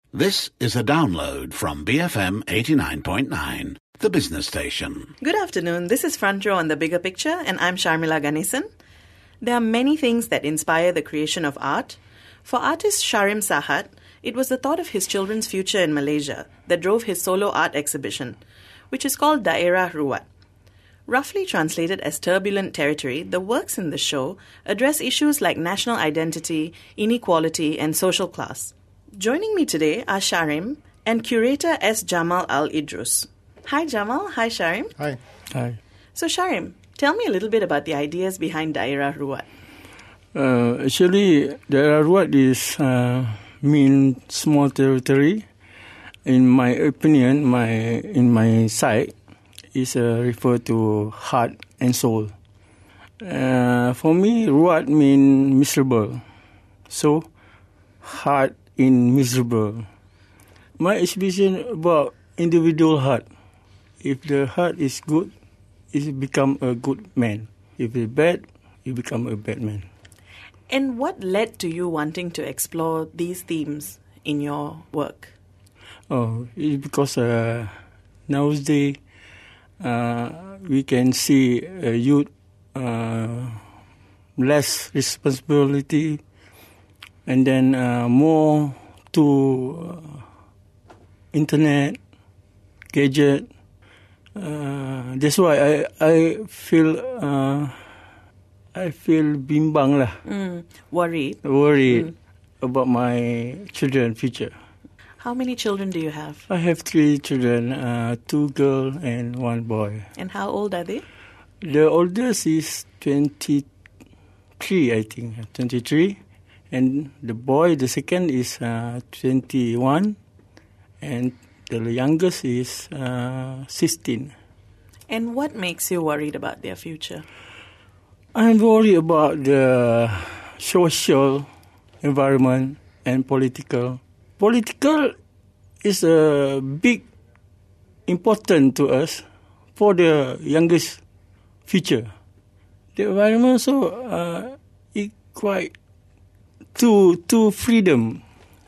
This is a download from BFM 89.9, the business station. Good afternoon. This is Front Row on The Bigger Picture, and I'm Sharmila Ganesan. There are many things that inspire the creation of art. For artist Sharim Sahat, it was the thought of his children's future in Malaysia that drove his solo art exhibition, which is called Daerah Ruwat. Roughly translated as Turbulent Territory, the works in the show address issues like national identity, inequality, and social class. Joining me today are Sharim and curator S. Jamal Al-Idrus. Hi Jamal, hi Sharim. Hi. Hi. So Sharim, tell me a little bit about the ideas behind Daerah Ruwat. Actually, Daerah Ruwat is mean small territory. In my opinion, in my side, is refer to heart and soul. For me, Ruwat mean miserable. So, heart in miserable. My exhibition about individual heart. If the heart is good, it become a good man. If it's bad, it become a bad man. And what led to you wanting to explore these themes in your work? Oh, it's because nowadays we can see youth less responsibility and then more to internet, gadget. That's why I feel bimbang lah. Worried about my children's future. How many children do you have? I have 3 children, 2 girls and 1 boy. And how old are they? The oldest is 23, I think, 23. And the boy, the second, is 21. And the youngest is 16. And what makes you worried about their future? I'm worried about the social environment and political. Political is a big important to us for the youngest future. The environment also it quite too freedom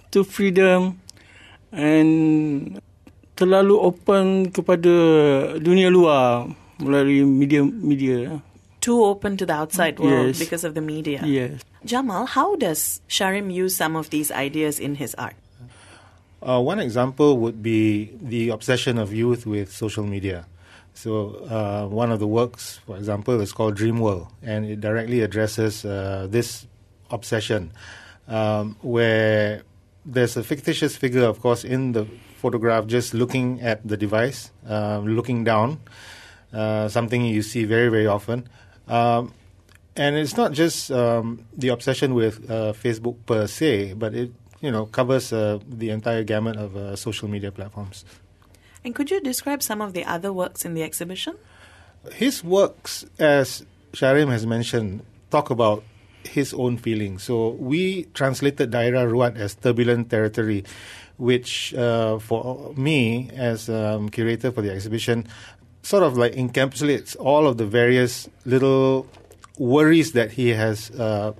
and terlalu open kepada dunia luar melalui media. Too open to the outside world Yes. because of the media. Yes. Jamal, how does Sharim use some of these ideas in his art? One example would be the obsession of youth with social media. So one of the works, for example, is called Dream World, and it directly addresses this obsession, where there's a fictitious figure, of course, in the photograph just looking at the device, looking down, something you see very, very often. And it's not just the obsession with Facebook per se, but it covers the entire gamut of social media platforms. And could you describe some of the other works in the exhibition? His works, as Sharim has mentioned, talk about his own feelings. So we translated Daerah Ruwat as Turbulent Territory, which for me, as curator for the exhibition, sort of like encapsulates all of the various little worries that he has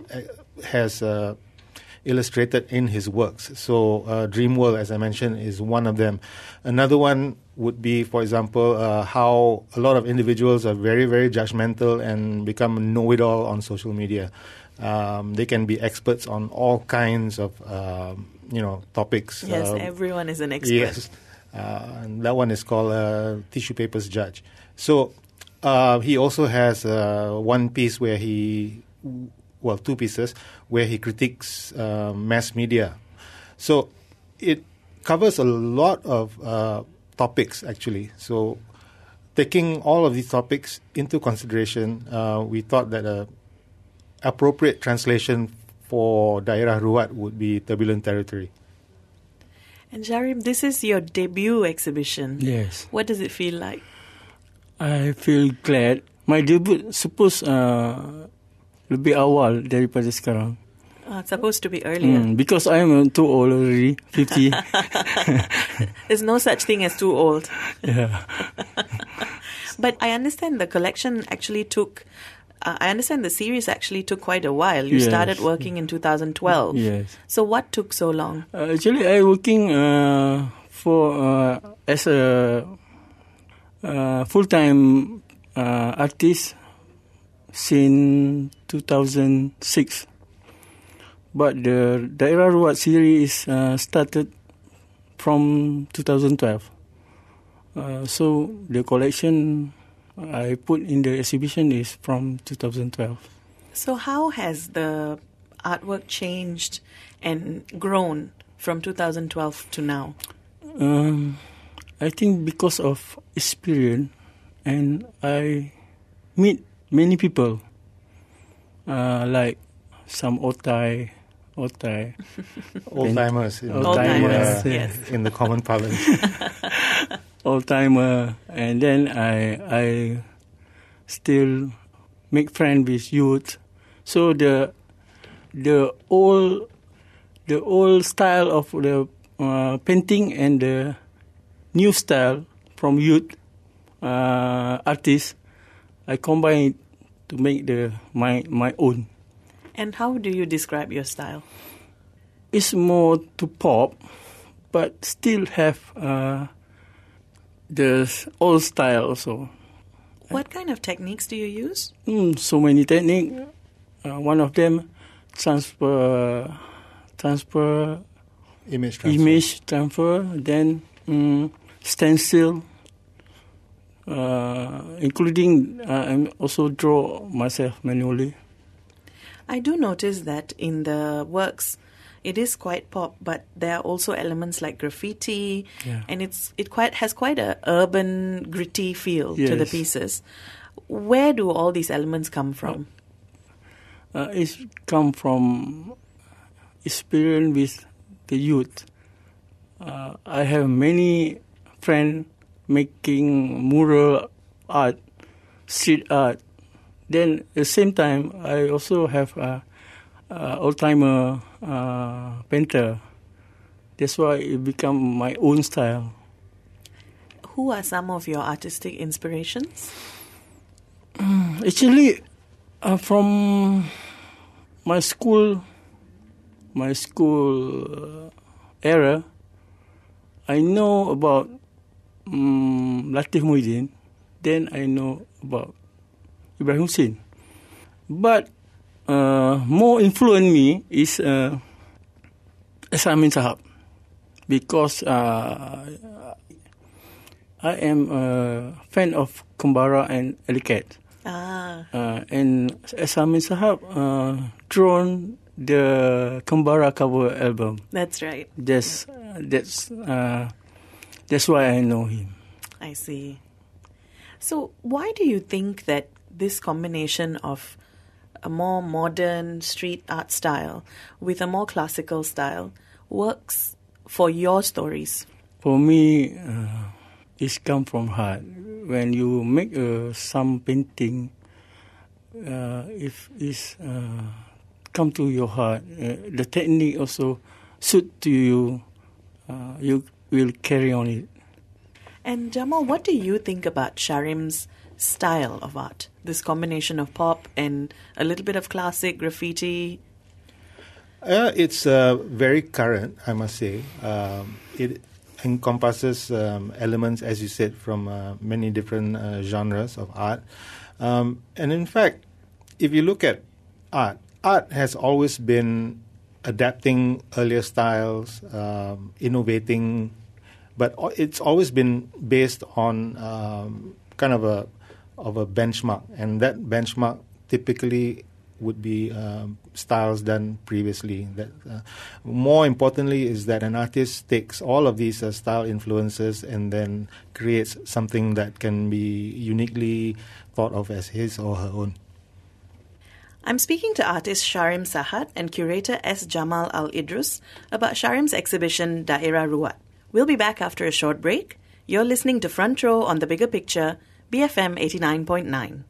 illustrated in his works. So Dream World, as I mentioned, is one of them. Another one would be, for example, how a lot of individuals are very, very judgmental and become know-it-all on social media. They can be experts on all kinds of, topics. Yes, everyone is an expert. Yes. And that one is called Tissue Papers Judge. So he also has one piece where two pieces where he critiques mass media. So it covers a lot of topics, actually. So taking all of these topics into consideration, we thought that appropriate translation for Daerah Ruwat would be Turbulent Territory. And Sharim, this is your debut exhibition. Yes. What does it feel like? I feel glad. My debut suppose lebih awal daripada sekarang. It's supposed to be earlier. Because I am too old already, 50. There's no such thing as too old. Yeah. But I understand the collection actually took I understand the series actually took quite a while. You Yes. started working in 2012. Yes. So what took so long? Actually, I working as a full-time artist since 2006. But the Daerah Ruat series started from 2012. So the collection I put in the exhibition is from 2012. So how has the artwork changed and grown from 2012 to now? I think because of experience, and I meet many people, like some old-timers Old-timers. Old-timers, yes. In the common parlance. old-timer, and then I still make friends with youth. So the old style of the painting and the new style from youth artists, I combine it to make my own. And how do you describe your style? It's more to pop, but still have the old style also. What kind of techniques do you use? So many techniques. One of them, transfer Image transfer. then stencil, including I also draw myself manually. I do notice that in the works, it is quite pop, but there are also elements like graffiti, Yeah. and it has quite a urban, gritty feel to the Yes. pieces. Where do all these elements come from? It's come from experience with the youth. I have many friends making mural art, street art. Then at the same time, I also have old-timer painter. That's why it become my own style. Who are some of your artistic inspirations? Actually, from my school era, I know about Latif Muhyiddin. Then I know about Ibrahim Hussein. But more influenced me is Amin Sahab, because I am a fan of Kembara and Alicat. And Amin Sahab drawn the Kembara cover album. That's right. That's why I know him. I see. So why do you think that this combination of a more modern street art style with a more classical style works for your stories? For me, it's come from heart. When you make some painting, if it's come to your heart, the technique also suit to you, you will carry on it. And Jamal, what do you think about Sharim's style of art? This combination of pop and a little bit of classic graffiti. It's very current, I must say. It encompasses elements, as you said, from many different genres of art. And in fact, if you look at art has always been adapting earlier styles, innovating, but it's always been based on kind of a benchmark, and that benchmark typically would be styles done previously. That more importantly is that an artist takes all of these style influences and then creates something that can be uniquely thought of as his or her own. I'm speaking to artist Sharim Sahat and curator S. Jamal Al-Idrus about Sharim's exhibition Daerah Ruat. We'll be back after a short break. You're listening to Front Row on The Bigger Picture, BFM 89.9.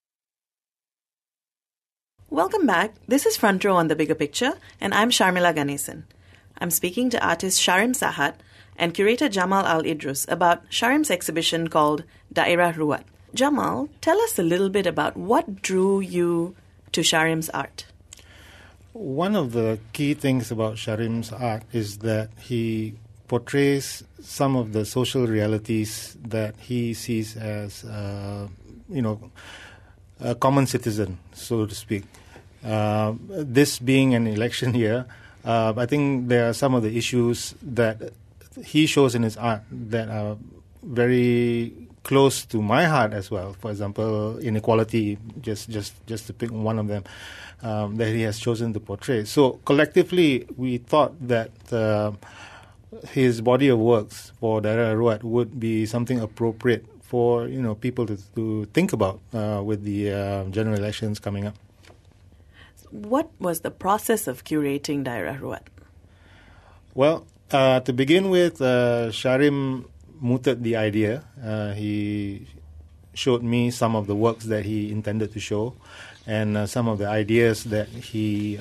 Welcome back. This is Front Row on The Bigger Picture, and I'm Sharmila Ganesan. I'm speaking to artist Sharim Sahat and curator Jamal Al-Idrus about Sharim's exhibition called Daerah Ruat. Jamal, tell us a little bit about what drew you to Sharim's art. One of the key things about Sharim's art is that he portrays some of the social realities that he sees as, a common citizen, so to speak. This being an election year, I think there are some of the issues that he shows in his art that are very close to my heart as well. For example, inequality, just to pick one of them, that he has chosen to portray. So collectively, we thought that his body of works for Daerah Ruat would be something appropriate for people to think about with the general elections coming up. What was the process of curating Daerah Ruat? Well, to begin with, Sharim mooted the idea. He showed me some of the works that he intended to show, and some of the ideas that he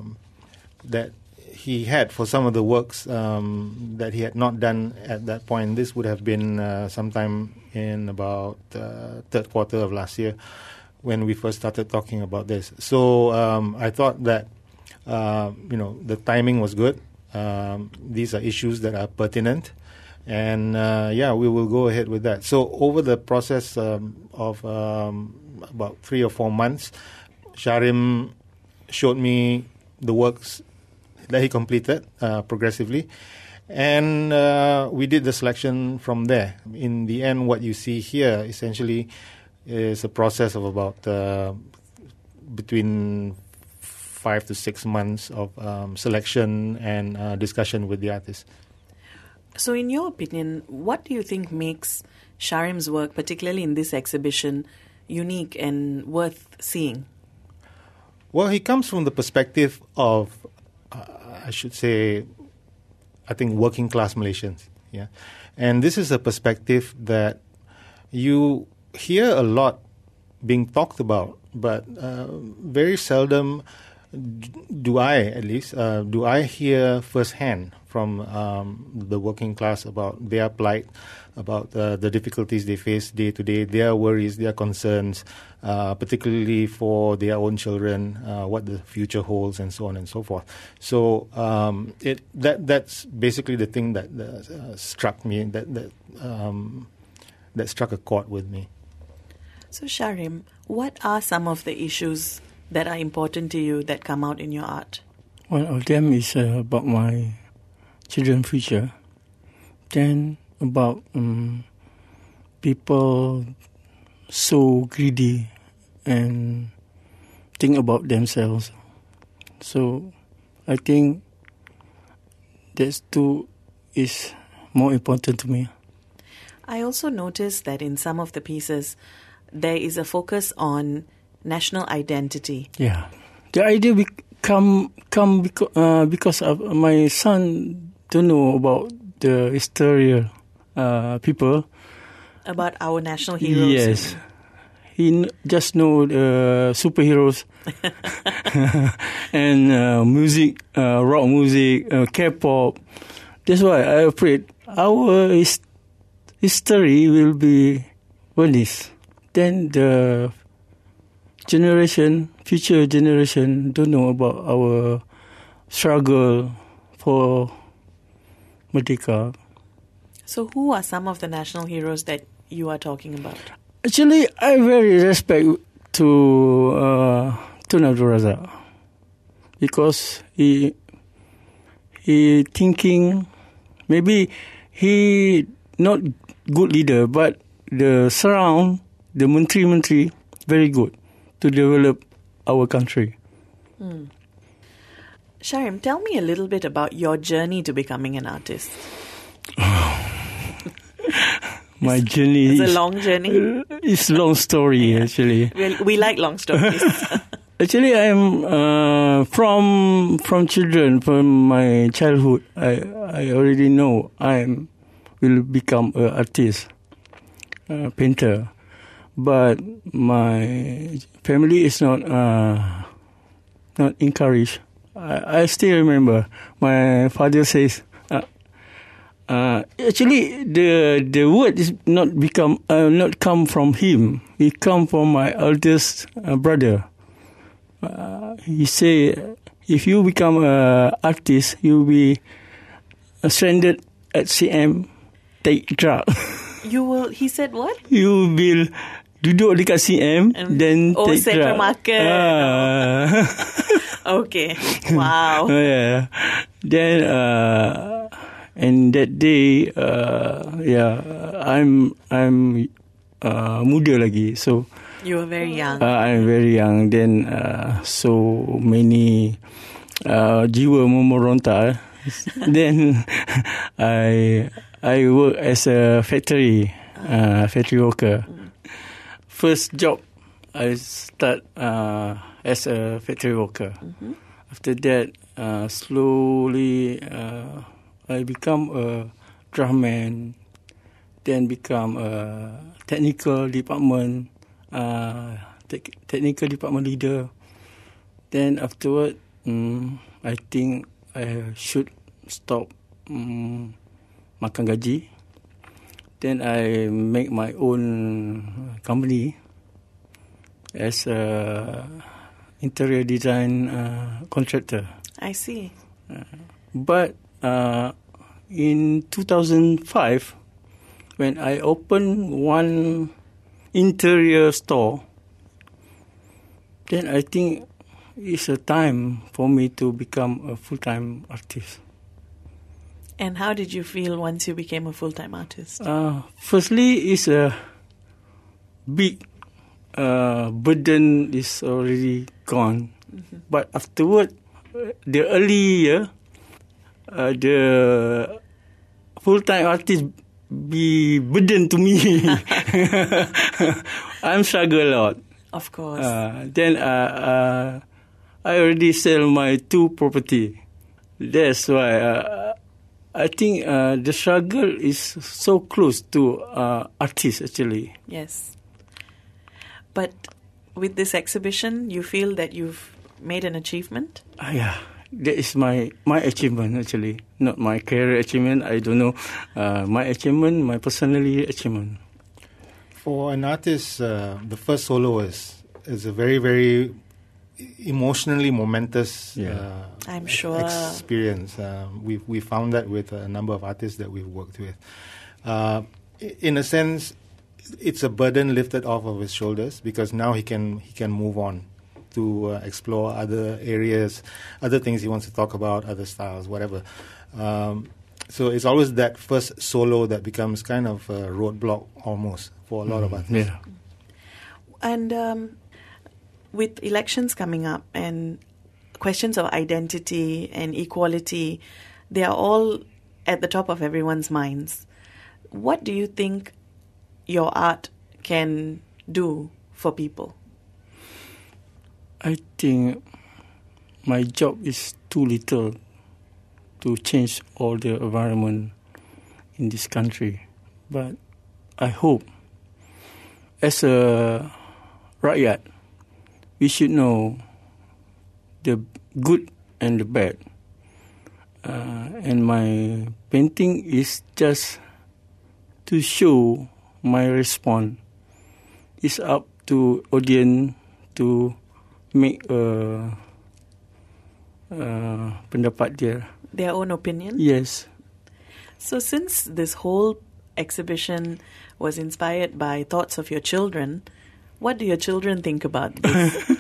had for some of the works that he had not done at that point. This would have been sometime in about third quarter of last year when we first started talking about this. So I thought that the timing was good. These are issues that are pertinent, and we will go ahead with that. So over the process of about 3 or 4 months, Sharim showed me the works that he completed progressively, and we did the selection from there. In the end, what you see here essentially is a process of about between 5 to 6 months of selection and discussion with the artist. So in your opinion, what do you think makes Sharim's work, particularly in this exhibition, unique and worth seeing? Well, he comes from the perspective of, I think working class Malaysians. Yeah, and this is a perspective that you hear a lot being talked about, but very seldom do I hear firsthand from the working class about their plight, about the difficulties they face day to day, their worries, their concerns, particularly for their own children, what the future holds, and so on and so forth. So that's basically the thing that struck me, that struck a chord with me. So Sharim, what are some of the issues that are important to you that come out in your art? One of them is about my children's future. Then about people so greedy and think about themselves. So I think that too is more important to me. I also noticed that in some of the pieces there is a focus on national identity. Yeah, the idea come because of my son don't know about the historical people. About our national heroes. Yes, he just know the superheroes and music, rock music, K-pop. That's why I'm afraid our history will be vanished. Then the future generation don't know about our struggle for Merdeka. So who are some of the national heroes that you are talking about? Actually, I very respect to Tun Abdul Razak because he thinking, maybe he not good leader, but the menteri very good to develop our country. Sharim, tell me a little bit about your journey to becoming an artist. My journey is a long journey. It's a long story, actually. We like long stories. Actually, I'm from children, from my childhood. I already know I will become an artist, painter. But my family is not encouraged. I still remember my father says, actually, the word is not come from him. It come from my eldest brother. He say, if you become an artist, you'll be stranded at CM, take drug. He said what? You will duduk dekat CM, then take Central drug. Market. Okay. Wow. Yeah. Then, and that day, I'm muda lagi, so. You were very young. I'm very young. Then, so many jiwa memeronta. Then, I work as a factory worker. First job, I start as a factory worker. Mm-hmm. After that, slowly I become a drumman, then become a technical department leader. Then afterward, I think I should stop makan gaji. Then I make my own company as a interior design contractor. I see. But in 2005, when I opened one interior store, then I think it's a time for me to become a full-time artist. And how did you feel once you became a full-time artist? Firstly, it's a big burden is already gone. Mm-hmm. But afterward, the early year, the full-time artist be burden to me. I'm struggle a lot. Of course. Then I already sell my 2 property. That's why I think the struggle is so close to artists actually. Yes. But with this exhibition, you feel that you've made an achievement? Yeah. That is my achievement actually, not my career achievement. I don't know. My achievement, my personally achievement. For an artist, the first solo is a very, very emotionally momentous I'm sure. experience. We found that with a number of artists that we've worked with. In a sense, it's a burden lifted off of his shoulders because now he can move on to explore other areas, other things he wants to talk about, other styles, whatever. So it's always that first solo that becomes kind of a roadblock almost for a lot of artists. Yeah. And with elections coming up and questions of identity and equality, they are all at the top of everyone's minds. What do you think your art can do for people? I think my job is too little to change all the environment in this country. But I hope as a rakyat, we should know the good and the bad. And my painting is just to show my response. It's up to audience to make pendapat dia. Their own opinion? Yes. So since this whole exhibition was inspired by thoughts of your children, what do your children think about this?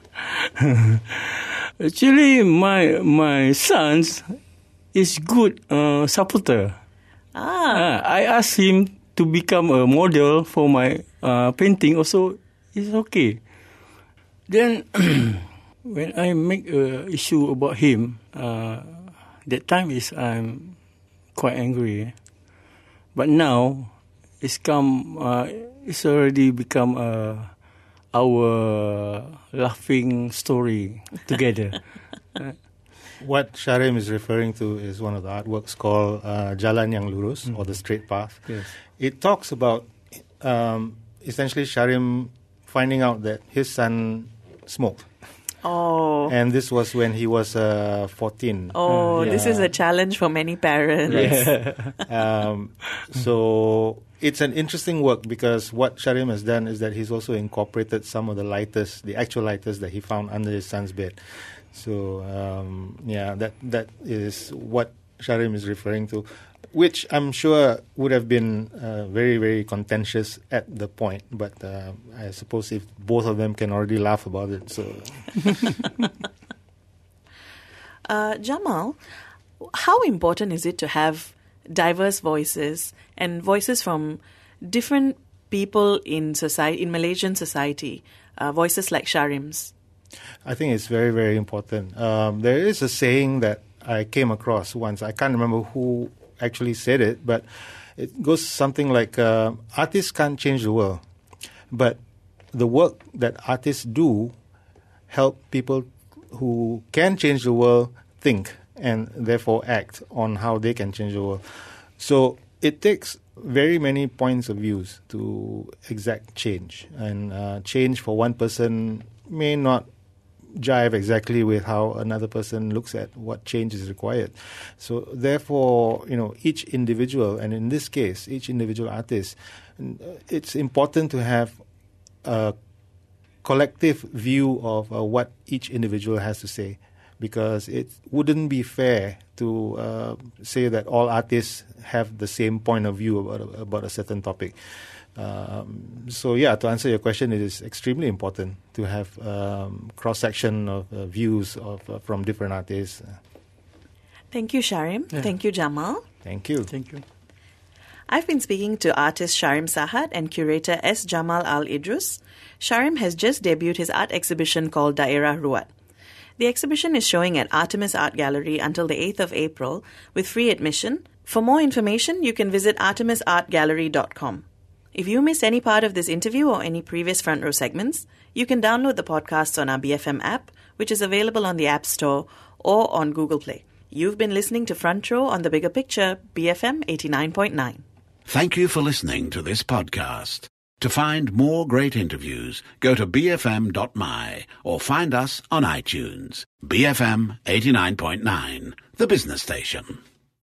Actually, my sons is good supporter. I asked him to become a model for my painting. Also, it's okay. Then, when I make an issue about him, that time is I'm quite angry. But now, it's already become our laughing story together. What Sharim is referring to is one of the artworks called Jalan Yang Lurus, or The Straight Path. Yes. It talks about essentially Sharim finding out that his son smoked. Oh. And this was when he was 14. Oh, this is a challenge for many parents. So it's an interesting work because what Sharim has done is that he's also incorporated some of the lighters, the actual lighters that he found under his son's bed. So that is what Sharim is referring to, which I'm sure would have been very, very contentious at the point. But I suppose if both of them can already laugh about it, so. Jamal, how important is it to have diverse voices and voices from different people in society, in Malaysian society, voices like Sharim's? I think it's very, very important. There is a saying that I came across once. I can't remember who actually said it, but it goes something like, artists can't change the world, but the work that artists do help people who can change the world think and therefore act on how they can change the world. So it takes very many points of views to exact change. And change for one person may not jive exactly with how another person looks at what change is required. So therefore, each individual, and in this case, each individual artist, it's important to have a collective view of what each individual has to say, because it wouldn't be fair to say that all artists have the same point of view about a certain topic. To answer your question, it is extremely important to have cross-section of views from different artists. Thank you, Sharim. Yeah. Thank you, Jamal. Thank you. Thank you. I've been speaking to artist Sharim Sahad and curator S. Jamal Al Idrus. Sharim has just debuted his art exhibition called Daerah Ruat. The exhibition is showing at Artemis Art Gallery until the 8th of April with free admission. For more information, you can visit artemisartgallery.com. If you missed any part of this interview or any previous Front Row segments, you can download the podcasts on our BFM app, which is available on the App Store or on Google Play. You've been listening to Front Row on The Bigger Picture, BFM 89.9. Thank you for listening to this podcast. To find more great interviews, go to bfm.my or find us on iTunes. BFM 89.9, the business station.